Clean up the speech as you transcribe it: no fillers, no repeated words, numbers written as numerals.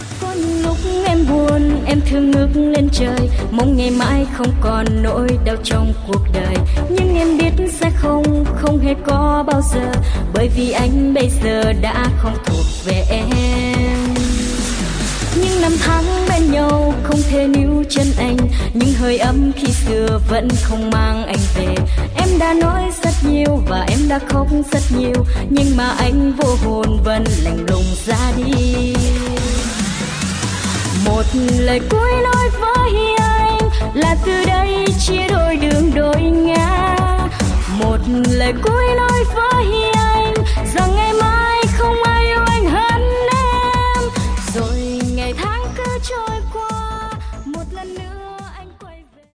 Có những lúc em buồn, em thương ngước lên trời, mong ngày mai không còn nỗi đau trong cuộc đời. Nhưng em biết sẽ không hề có bao giờ, bởi vì anh bây giờ đã không thuộc về em. Những năm tháng bên nhau không thể níu chân anh, nhưng hơi ấm khi xưa vẫn không mang anh về. Em đã nói rất nhiều và em đã khóc rất nhiều, nhưng mà anh vô hồn vẫn lạnh lùng ra đi. Một lời cuối nói với anh là từ đây chia đôi đường đôi ngã. Một lời cuối nói với